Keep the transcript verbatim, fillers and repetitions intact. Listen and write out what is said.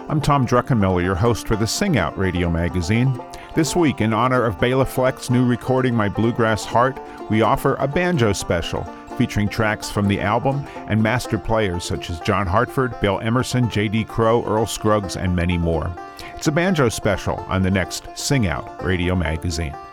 I'm Tom Druckenmiller, your host for the Sing Out radio magazine. This week, in honor of Bela Fleck's new recording, My Bluegrass Heart, we offer a banjo special featuring tracks from the album and master players such as John Hartford, Bill Emerson, J D Crowe, Earl Scruggs, and many more. It's a banjo special on the next Sing Out radio magazine.